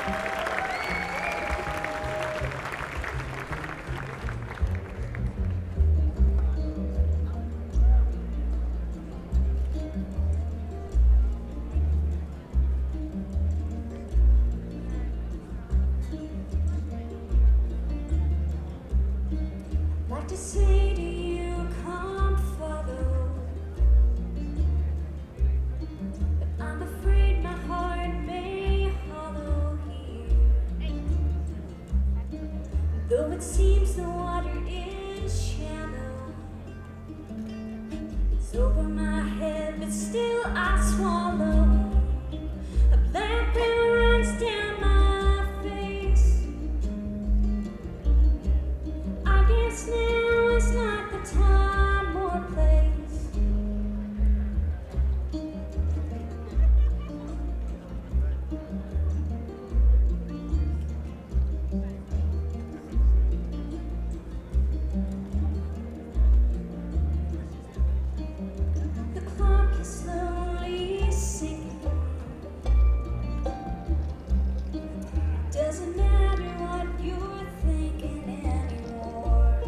Like to say to you, come follow, but I'm afraid my heart may hollow here. Though it seems the water is shallow, it's over my head, but still I swallow. A black river runs down my face. I guess now is not the time or place. The clock is slowly sinking. It doesn't matter what you're thinking anymore.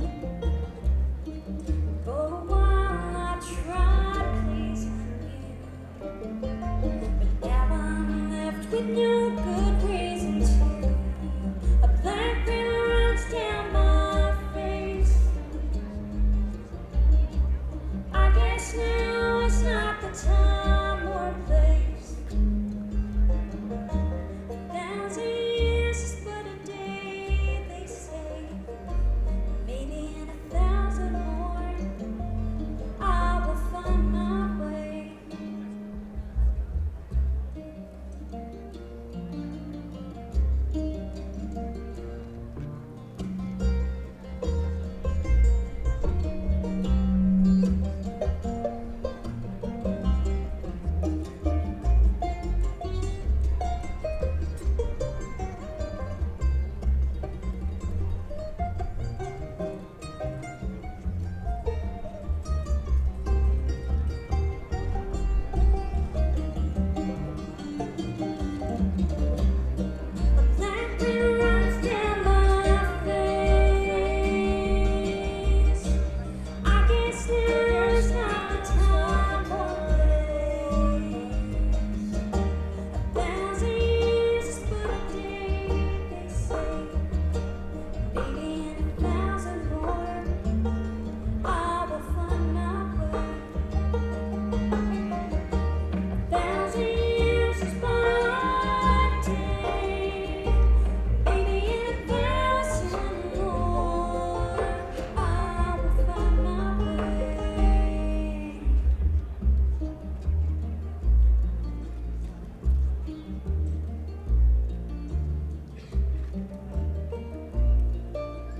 For a while I tried pleasing you, but now I'm left with no good reason to. A black river runs down my face. I guess now is not the time or place. 1,000 years is but a day, they say. Maybe in 1,000 more, I will find my way.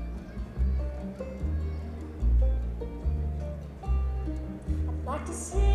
Like to say